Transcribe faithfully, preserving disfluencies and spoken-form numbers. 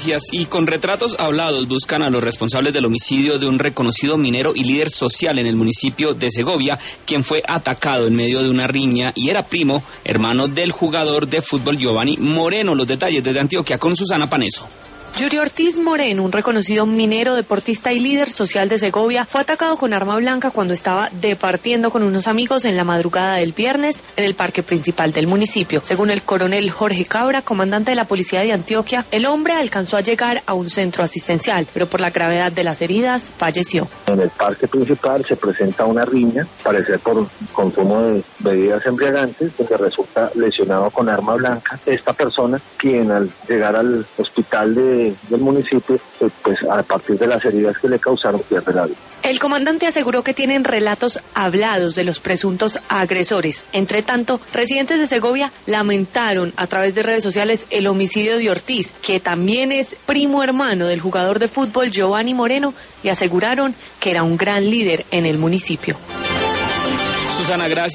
Y con retratos hablados buscan a los responsables del homicidio de un reconocido minero y líder social en el municipio de Segovia, quien fue atacado en medio de una riña y era primo, hermano del jugador de fútbol Giovanni Moreno. Los detalles desde Antioquia con Susana Paneso. Yuri Ortiz Moreno, un reconocido minero, deportista y líder social de Segovia, fue atacado con arma blanca cuando estaba departiendo con unos amigos en la madrugada del viernes en el parque principal del municipio. Según el coronel Jorge Cabra, comandante de la policía de Antioquia, el hombre alcanzó a llegar a un centro asistencial, pero por la gravedad de las heridas falleció. En el parque principal se presenta una riña, parece por consumo de bebidas embriagantes, donde resulta lesionado con arma blanca. Esta persona, quien al llegar al hospital de del municipio, pues a partir de las heridas que le causaron, pierde la vida. El comandante aseguró que tienen relatos hablados de los presuntos agresores. Entre tanto, residentes de Segovia lamentaron a través de redes sociales el homicidio de Ortiz, que también es primo hermano del jugador de fútbol Giovanni Moreno, y aseguraron que era un gran líder en el municipio. Susana, gracias.